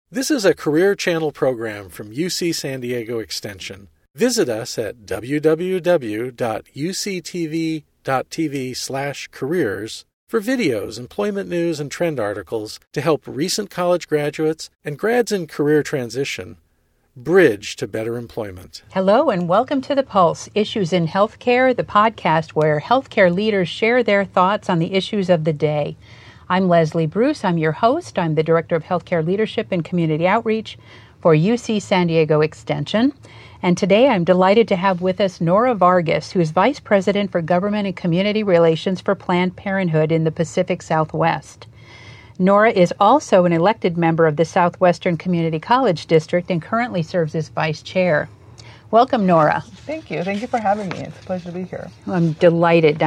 This is a Career Channel program from UC San Diego Extension. Visit us at www.uctv.tv/careers for videos, employment news, and trend articles to help recent college graduates and grads in career transition bridge to better employment. Hello and welcome to The Pulse, Issues in Healthcare, the podcast where healthcare leaders share their thoughts on the issues of the day. I'm Leslie Bruce. I'm your host. I'm the Director of Healthcare Leadership and Community Outreach for UC San Diego Extension. And today I'm delighted to have with us Nora Vargas, who is Vice President for Government and Community Relations for Planned Parenthood in the Pacific Southwest. Nora is also an elected member of the Southwestern Community College District and currently serves as Vice Chair. Welcome, Nora. Thank you. Thank you for having me. It's a pleasure to be here. I'm delighted.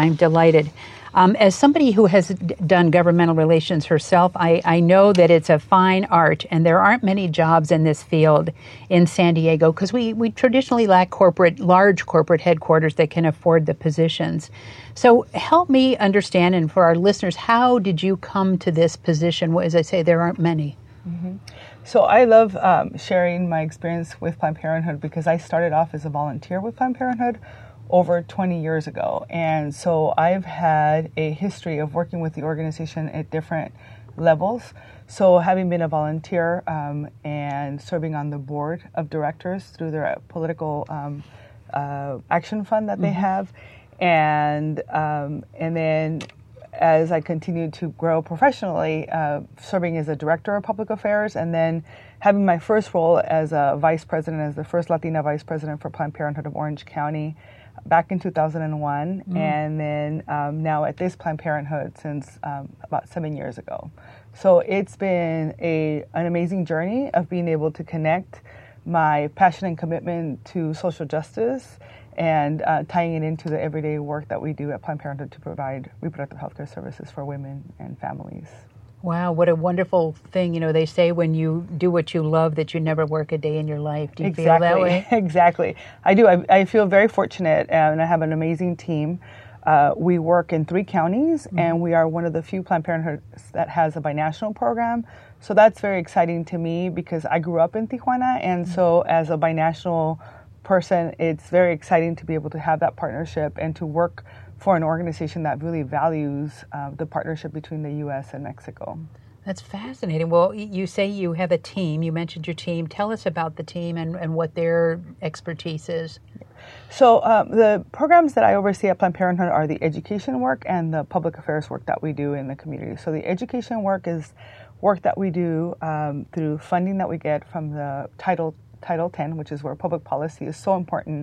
As somebody who has done governmental relations herself, I know that it's a fine art, and there aren't many jobs in this field in San Diego because we traditionally lack large corporate headquarters that can afford the positions. So help me understand, and for our listeners, how did you come to this position? As I say, there aren't many. Mm-hmm. So I love sharing my experience with Planned Parenthood because I started off as a volunteer with Planned Parenthood over 20 years ago. And so I've had a history of working with the organization at different levels. So having been a volunteer and serving on the board of directors through their political action fund that they have, and then as I continued to grow professionally, serving as a director of public affairs, and then having my first role as a vice president, as the first Latina vice president for Planned Parenthood of Orange County back in 2001, and then now at this Planned Parenthood since about 7 years ago. So it's been an amazing journey of being able to connect my passion and commitment to social justice and tying it into the everyday work that we do at Planned Parenthood to provide reproductive health care services for women and families. Wow, what a wonderful thing. You know, they say when you do what you love that you never work a day in your life. Do you feel that way? Exactly. I do. I feel very fortunate, and I have an amazing team. We work in 3 counties, and we are one of the few Planned Parenthoods that has a binational program. So that's very exciting to me because I grew up in Tijuana, and so as a binational person, it's very exciting to be able to have that partnership and to work for an organization that really values the partnership between the U.S. and Mexico. That's fascinating. Well, you say you have a team. You mentioned your team. Tell us about the team and what their expertise is. So the programs that I oversee at Planned Parenthood are the education work and the public affairs work that we do in the community. So the education work is work that we do through funding that we get from the Title 10, which is where public policy is so important.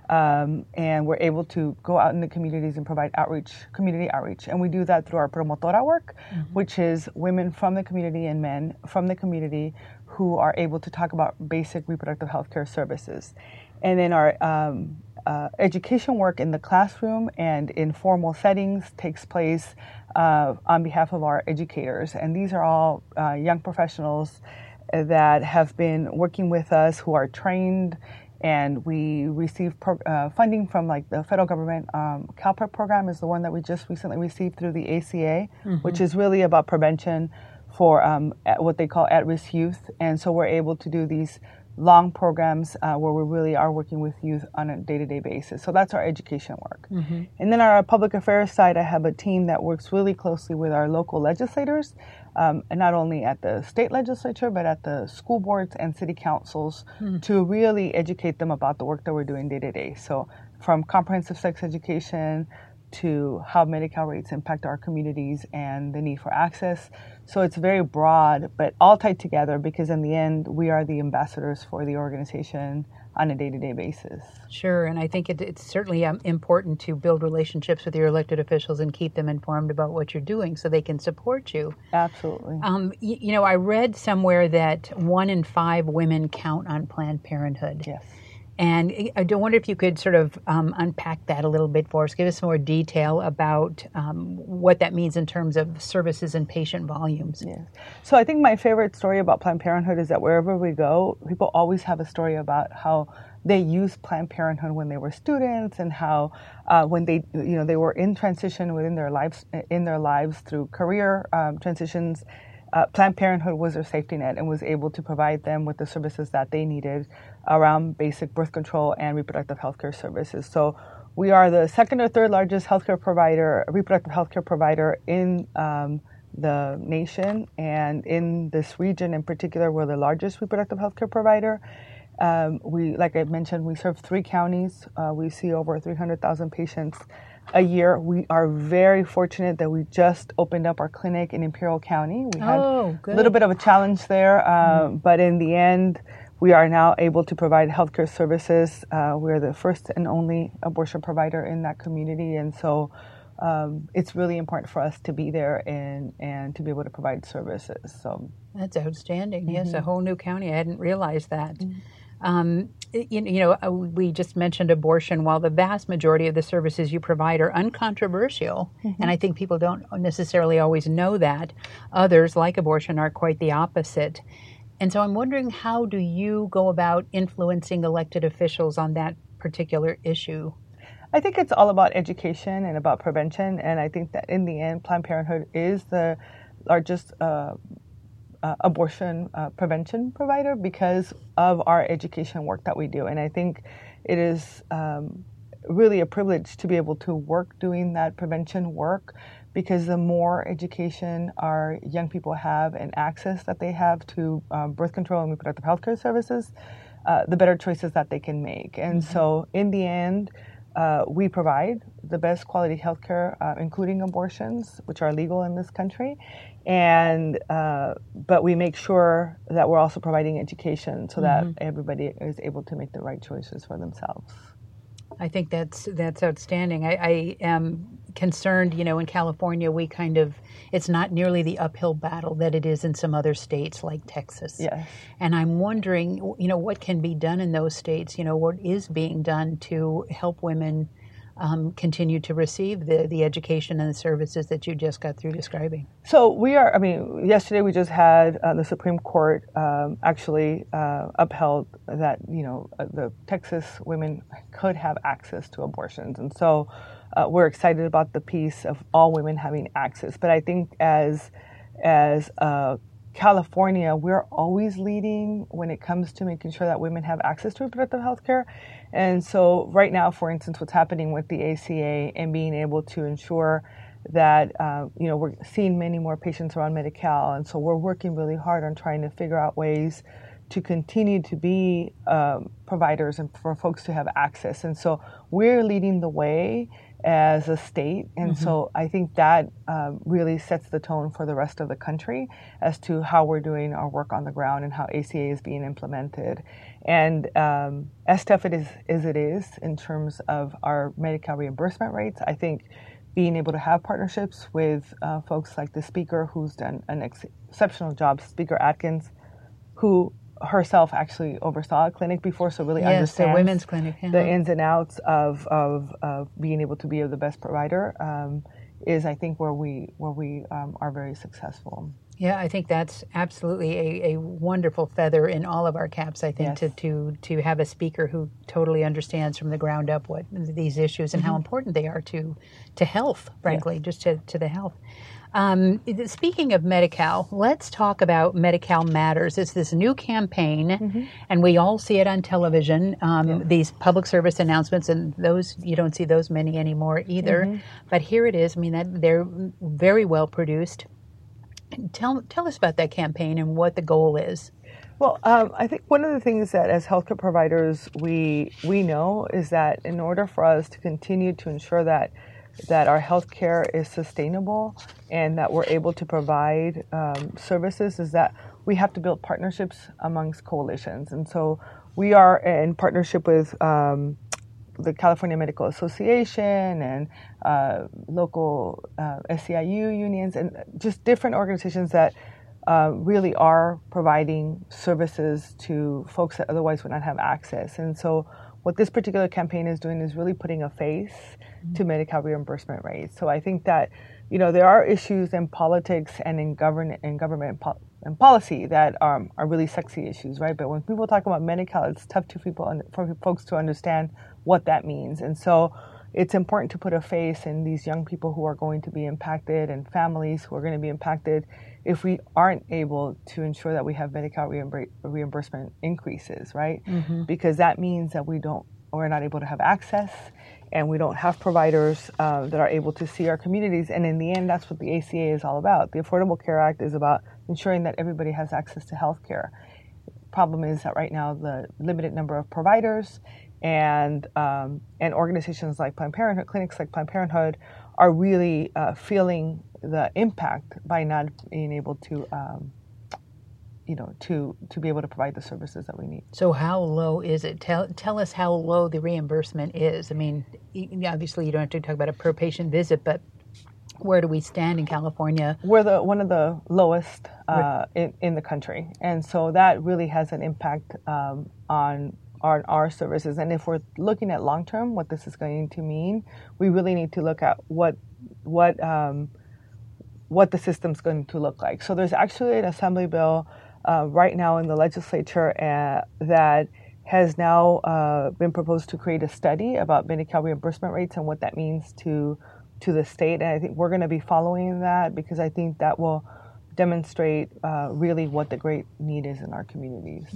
And we're able to go out in the communities and provide community outreach. And we do that through our promotora work, which is women from the community and men from the community who are able to talk about basic reproductive health care services. And then our education work in the classroom and in formal settings takes place on behalf of our educators. And these are all young professionals that have been working with us who are trained, and we receive funding from like the federal government. CalPrep program is the one that we just recently received through the ACA, which is really about prevention for what they call at-risk youth. And so we're able to do these long programs where we really are working with youth on a day-to-day basis. So that's our education work. And then our public affairs side, I have a team that works really closely with our local legislators, and not only at the state legislature, but at the school boards and city councils to really educate them about the work that we're doing day to day. So from comprehensive sex education to how Medi-Cal rates impact our communities and the need for access. So it's very broad, but all tied together because in the end, we are the ambassadors for the organization on a day-to-day basis. Sure, and I think it's certainly important to build relationships with your elected officials and keep them informed about what you're doing so they can support you. Absolutely. I read somewhere that 1 in 5 women count on Planned Parenthood. Yes. And I wonder if you could sort of unpack that a little bit for us. Give us some more detail about what that means in terms of services and patient volumes. Yes. So I think my favorite story about Planned Parenthood is that wherever we go, people always have a story about how they used Planned Parenthood when they were students and how when they were in transition within their lives through career transitions. Planned Parenthood was their safety net and was able to provide them with the services that they needed around basic birth control and reproductive health care services. So we are the second or third largest reproductive healthcare provider in the nation, and in this region in particular, we're the largest reproductive healthcare provider. Like I mentioned, we serve 3 counties. We see over 300,000 patients a year. We are very fortunate that we just opened up our clinic in Imperial County. We had a little bit of a challenge there, but in the end, we are now able to provide healthcare services. We're the first and only abortion provider in that community, and so it's really important for us to be there and to be able to provide services. So that's outstanding. Yes, a whole new county. I hadn't realized that. We just mentioned abortion. While the vast majority of the services you provide are uncontroversial, and I think people don't necessarily always know that, others, like abortion, are quite the opposite. And so I'm wondering, how do you go about influencing elected officials on that particular issue? I think it's all about education and about prevention, and I think that in the end, Planned Parenthood is the largest abortion prevention provider because of our education work that we do. And I think it is really a privilege to be able to work doing that prevention work, because the more education our young people have and access that they have to birth control and reproductive health care services, the better choices that they can make. And so in the end, we provide the best quality health care, including abortions, which are legal in this country. And but we make sure that we're also providing education so that everybody is able to make the right choices for themselves. I think that's outstanding. I am concerned, in California, it's not nearly the uphill battle that it is in some other states like Texas. Yes. And I'm wondering, what can be done in those states, what is being done to help women continue to receive the education and the services that you just got through describing. So yesterday we just had the Supreme Court actually upheld that, the Texas women could have access to abortions. And so we're excited about the piece of all women having access. But I think as California, we're always leading when it comes to making sure that women have access to reproductive health care. And so right now, for instance, what's happening with the ACA and being able to ensure that, we're seeing many more patients around Medi-Cal. And so we're working really hard on trying to figure out ways to continue to be providers and for folks to have access. And so we're leading the way as a state. And so I think that really sets the tone for the rest of the country as to how we're doing our work on the ground and how ACA is being implemented. And as tough as it is in terms of our Medi-Cal reimbursement rates, I think being able to have partnerships with folks like the speaker, who's done an exceptional job, Speaker Atkins, who herself actually oversaw a clinic before, so really understands the women's clinic, the ins and outs of being able to be the best provider, is I think where we are very successful. Yeah, I think that's absolutely a wonderful feather in all of our caps, I think, Yes. to have a speaker who totally understands from the ground up what these issues and how important they are to health, frankly, just to the health. Speaking of Medi-Cal, let's talk about Medi-Cal Matters. It's this new campaign, and we all see it on television, these public service announcements, and those, you don't see those many anymore either. But here it is. They're very well produced. Tell us about that campaign and what the goal is. Well, I think one of the things that as healthcare providers we know is that in order for us to continue to ensure that our healthcare is sustainable and that we're able to provide services, is that we have to build partnerships amongst coalitions. And so we are in partnership with the California Medical Association and local SEIU unions and just different organizations that really are providing services to folks that otherwise would not have access. And so what this particular campaign is doing is really putting a face to Medi-Cal reimbursement rates. So I think that, there are issues in politics and in government and policy that are really sexy issues, right? But when people talk about Medi-Cal, it's tough for folks to understand what that means. And so, it's important to put a face in these young people who are going to be impacted and families who are going to be impacted if we aren't able to ensure that we have Medi-Cal reimbursement increases, right? Because that means that we're not able to have access, and we don't have providers that are able to see our communities. And in the end, that's what the ACA is all about. The Affordable Care Act is about ensuring that everybody has access to health care. Problem is that right now the limited number of providers and organizations like Planned Parenthood, clinics like Planned Parenthood, are really feeling the impact by not being able to, to be able to provide the services that we need. So how low is it? Tell us how low the reimbursement is. I mean, obviously you don't have to talk about a per patient visit, but where do we stand in California? We're one of the lowest in the country, and so that really has an impact on our services. And if we're looking at long term, what this is going to mean, we really need to look at what the system's going to look like. So there's actually an assembly bill right now in the legislature that has now been proposed to create a study about Medi-Cal reimbursement rates and what that means to the state. And I think we're going to be following that because I think that will demonstrate really what the great need is in our communities.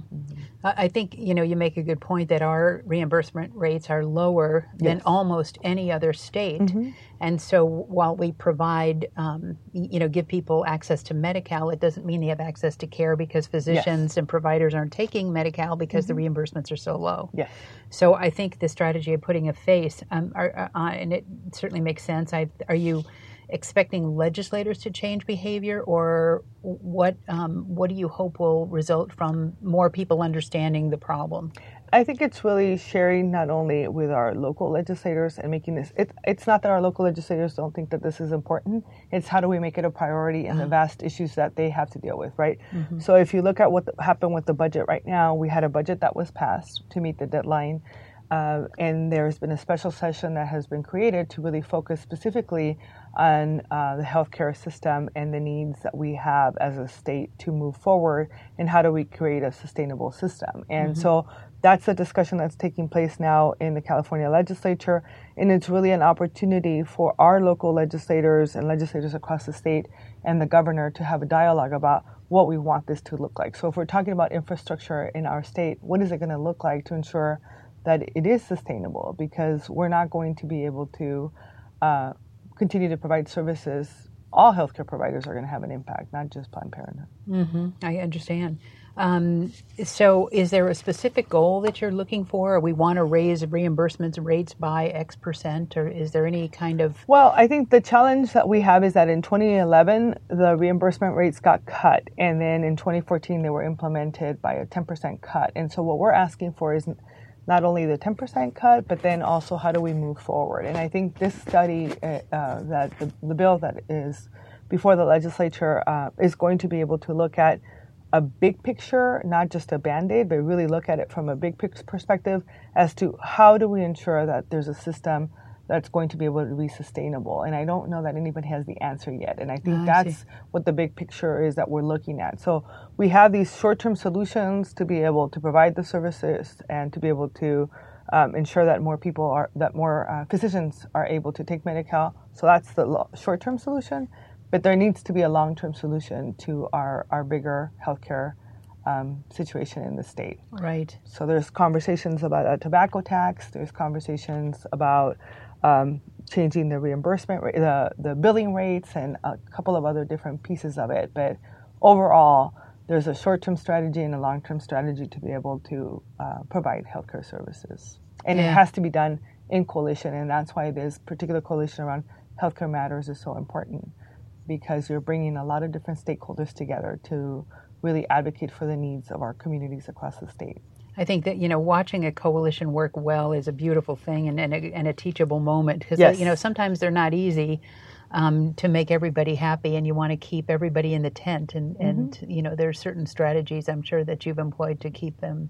I think, you make a good point that our reimbursement rates are lower than almost any other state. And so while we provide, give people access to Medi-Cal, it doesn't mean they have access to care because physicians and providers aren't taking Medi-Cal because the reimbursements are so low. So I think the strategy of putting a face, and it certainly makes sense. Are you expecting legislators to change behavior, or what do you hope will result from more people understanding the problem? I think it's really sharing not only with our local legislators and making this, it's not that our local legislators don't think that this is important, it's how do we make it a priority in the vast issues that they have to deal with, right? So if you look at what happened with the budget right now, we had a budget that was passed to meet the deadline. And there's been a special session that has been created to really focus specifically on the healthcare system and the needs that we have as a state to move forward, and how do we create a sustainable system. And so that's a discussion that's taking place now in the California legislature, and it's really an opportunity for our local legislators and legislators across the state and the governor to have a dialogue about what we want this to look like. So if we're talking about infrastructure in our state, what is it going to look like to ensure that it is sustainable? Because we're not going to be able to continue to provide services. All healthcare providers are going to have an impact, not just Planned Parenthood. I understand. So is there a specific goal that you're looking for? Or we want to raise reimbursement rates by X percent, or is there any kind of... Well, I think the challenge that we have is that in 2011, the reimbursement rates got cut, and then in 2014, they were implemented by a 10% cut. And so what we're asking for is not only the 10% cut, but then also how do we move forward? And I think this study, that the bill that is before the legislature is going to be able to look at a big picture, not just a Band-Aid, but really look at it from a big picture perspective as to how do we ensure that there's a system that's going to be able to be sustainable. And I don't know that anybody has the answer yet. And I think that's what the big picture is that we're looking at. So we have these short-term solutions to be able to provide the services and to be able to ensure that more physicians are able to take Medi-Cal. So that's the short-term solution. But there needs to be a long-term solution to our bigger healthcare situation in the state. Right. So there's conversations about a tobacco tax. There's conversations about changing the reimbursement, the billing rates, and a couple of other different pieces of it. But overall, there's a short-term strategy and a long-term strategy to be able to provide healthcare services. And it has to be done in coalition, and that's why this particular coalition around Healthcare Matters is so important, because you're bringing a lot of different stakeholders together to really advocate for the needs of our communities across the state. I think that, watching a coalition work well is a beautiful thing and a teachable moment, because, sometimes they're not easy to make everybody happy, and you want to keep everybody in the tent. And there's certain strategies I'm sure that you've employed to keep them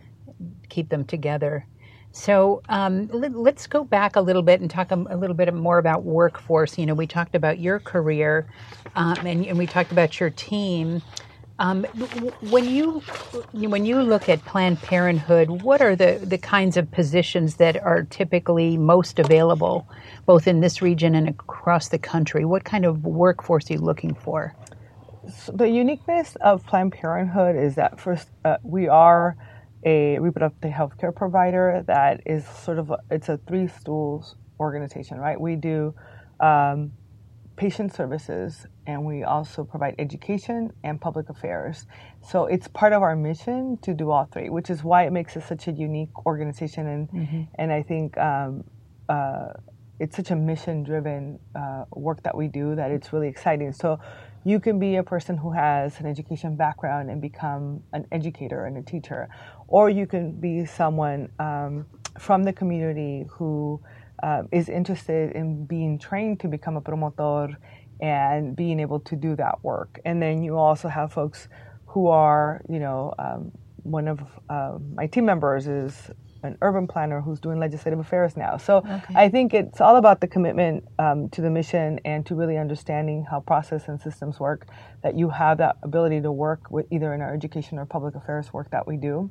together. So let's go back a little bit and talk a little bit more about workforce. We talked about your career and we talked about your team. When you look at Planned Parenthood, what are the kinds of positions that are typically most available, both in this region and across the country? What kind of workforce are you looking for? So the uniqueness of Planned Parenthood is that first, we are a reproductive health care provider that is it's a three stools organization, right? We do patient services, and we also provide education and public affairs. So it's part of our mission to do all three, which is why it makes us such a unique organization. And I think it's such a mission-driven work that we do that it's really exciting. So you can be a person who has an education background and become an educator and a teacher, or you can be someone from the community who is interested in being trained to become a promotor and being able to do that work. And then you also have folks who are, one of my team members is an urban planner who's doing legislative affairs now. So I think it's all about the commitment to the mission and to really understanding how process and systems work, that you have that ability to work with either in our education or public affairs work that we do.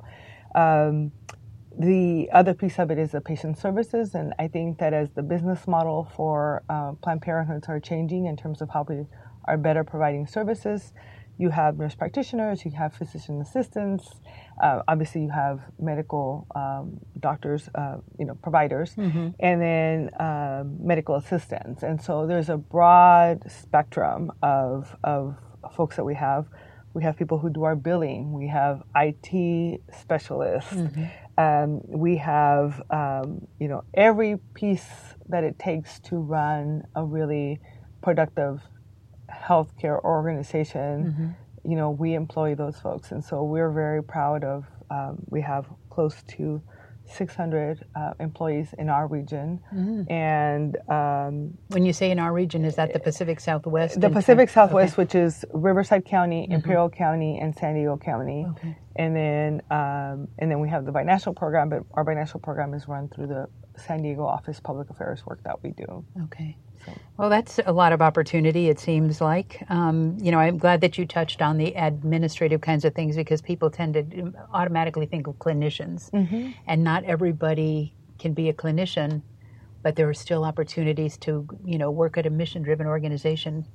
The other piece of it is the patient services, and I think that as the business model for Planned Parenthood are changing in terms of how we are better providing services, you have nurse practitioners, you have physician assistants, obviously you have medical doctors, providers, and then medical assistants. And so there's a broad spectrum of folks that we have. We have people who do our billing. We have IT specialists. We have, every piece that it takes to run a really productive healthcare organization. We employ those folks. And so we're very proud of, we have close to 600 employees in our region. And when you say in our region, is that the Pacific Southwest? The Pacific Southwest, which is Riverside County, Imperial County, and San Diego County. And then we have the binational program, but our binational program is run through the San Diego Office Public Affairs work that we do. Well, that's a lot of opportunity, it seems like. I'm glad that you touched on the administrative kinds of things, because people tend to automatically think of clinicians. And not everybody can be a clinician, but there are still opportunities to, work at a mission-driven organization.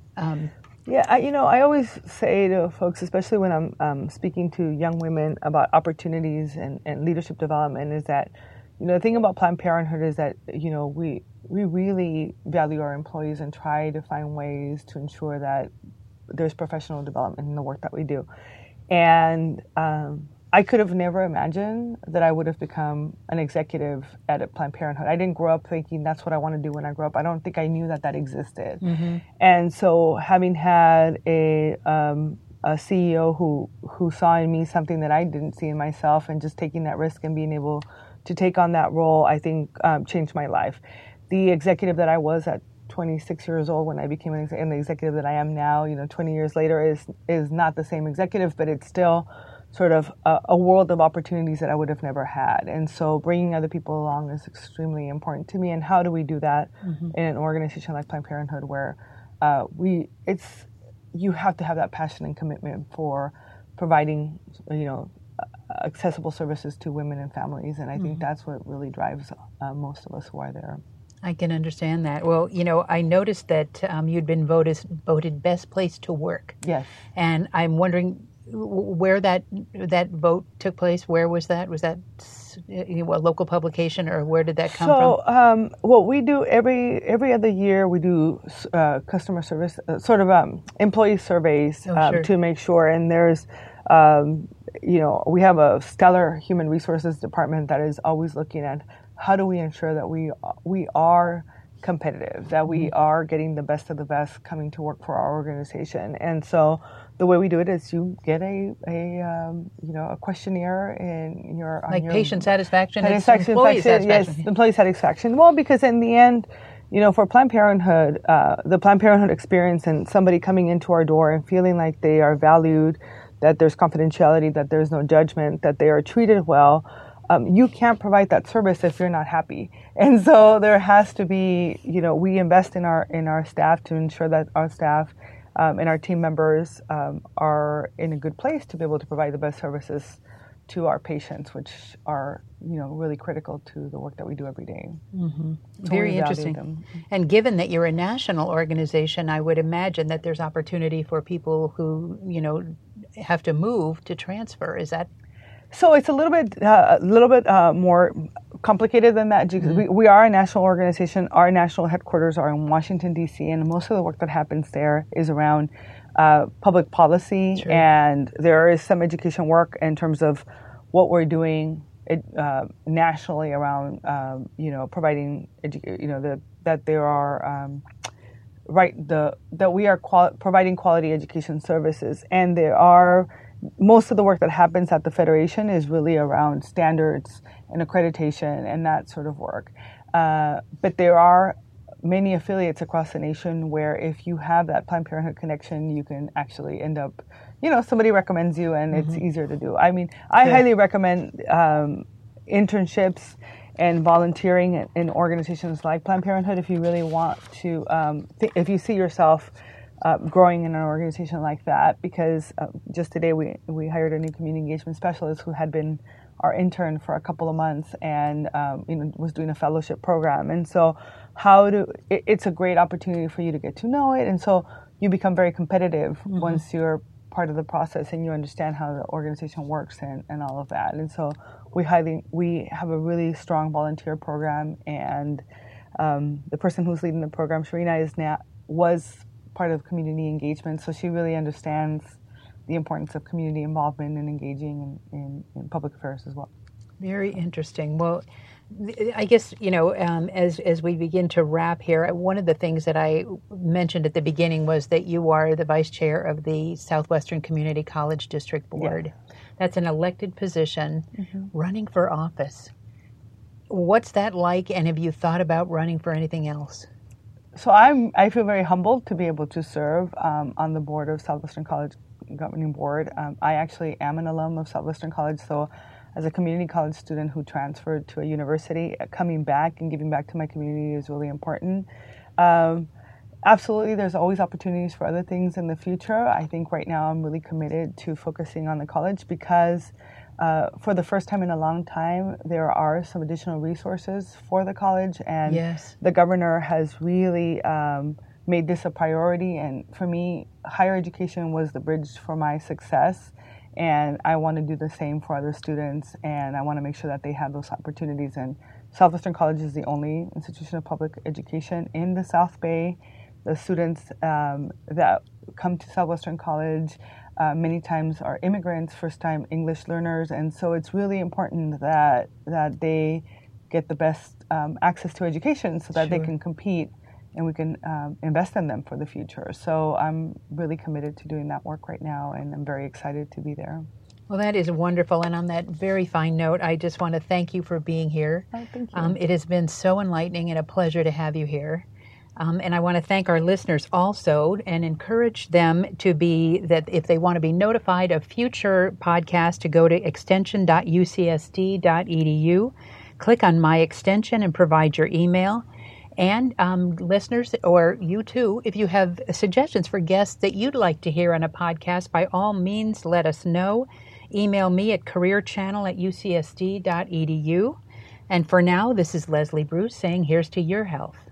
I always say to folks, especially when I'm speaking to young women about opportunities and leadership development, is that, the thing about Planned Parenthood is that, we really value our employees and try to find ways to ensure that there's professional development in the work that we do. And I could have never imagined that I would have become an executive at a Planned Parenthood. I didn't grow up thinking that's what I want to do when I grow up. I don't think I knew that existed. And so having had a CEO who saw in me something that I didn't see in myself, and just taking that risk and being able to take on that role, I think changed my life. The executive that I was at 26 years old when I became and the executive that I am now, 20 years later, is not the same executive, but it's still sort of a world of opportunities that I would have never had. And so bringing other people along is extremely important to me. And how do we do that in an organization like Planned Parenthood, where you have to have that passion and commitment for providing, accessible services to women and families. And I think that's what really drives most of us who are there. I can understand that. Well, I noticed that you'd been voted best place to work. Yes. And I'm wondering where that vote took place. Where was that? Was that a local publication, or where did that come from? What we do every other year, we do customer service, employee surveys to make sure. And there's, we have a stellar human resources department that is always looking at how do we ensure that we are competitive, that we are getting the best of the best coming to work for our organization. And so the way we do it is you get a questionnaire in your patient satisfaction, employee satisfaction. Yes, employee satisfaction. Well, because in the end, for Planned Parenthood, the Planned Parenthood experience, and somebody coming into our door and feeling like they are valued, that there's confidentiality, that there's no judgment, that they are treated well. You can't provide that service if you're not happy. And so there has to be, we invest in our staff to ensure that our staff and our team members are in a good place to be able to provide the best services to our patients, which are, really critical to the work that we do every day. Mm-hmm. So Very interesting. And given that you're a national organization, I would imagine that there's opportunity for people who, have to move to transfer. Is that? So it's a little bit more complicated than that. Mm-hmm. We are a national organization. Our national headquarters are in Washington, D.C., and most of the work that happens there is around public policy. Sure. And there is some education work in terms of what we're doing nationally around, providing, that there are that we are providing quality education services, and there are. Most of the work that happens at the Federation is really around standards and accreditation and that sort of work. But there are many affiliates across the nation where if you have that Planned Parenthood connection, you can actually end up, somebody recommends you and it's easier to do. I mean, I highly recommend internships and volunteering in organizations like Planned Parenthood if you really want to, if you see yourself growing in an organization like that, because just today we hired a new community engagement specialist who had been our intern for a couple of months and was doing a fellowship program. And so it's a great opportunity for you to get to know it, and so you become very competitive once you're part of the process and you understand how the organization works and all of that. And so we have a really strong volunteer program, and the person who's leading the program, Sharina, was part of community engagement, so she really understands the importance of community involvement and engaging in public affairs as well. Very interesting. Well, I guess, as we begin to wrap here, one of the things that I mentioned at the beginning was that you are the vice chair of the Southwestern Community College District Board. Yeah. That's an elected position, running for office. What's that like, and have you thought about running for anything else? So I feel very humbled to be able to serve on the board of Southwestern College Governing Board. I actually am an alum of Southwestern College, so as a community college student who transferred to a university, coming back and giving back to my community is really important. Absolutely, there's always opportunities for other things in the future. I think right now I'm really committed to focusing on the college because for the first time in a long time, there are some additional resources for the college, and the governor has really made this a priority. And for me, higher education was the bridge for my success, and I want to do the same for other students, and I want to make sure that they have those opportunities. And Southwestern College is the only institution of public education in the South Bay. The students that come to Southwestern College many times are immigrants, first-time English learners, and so it's really important that they get the best access to education so that they can compete and we can invest in them for the future. So I'm really committed to doing that work right now, and I'm very excited to be there. Well, that is wonderful, and on that very fine note, I just want to thank you for being here. Oh, thank you. It has been so enlightening and a pleasure to have you here. And I want to thank our listeners also and encourage them that if they want to be notified of future podcasts, to go to extension.ucsd.edu, click on My Extension and provide your email. And listeners, or you too, if you have suggestions for guests that you'd like to hear on a podcast, by all means, let us know. Email me at careerchannel@ucsd.edu. And for now, this is Leslie Bruce saying, here's to your health.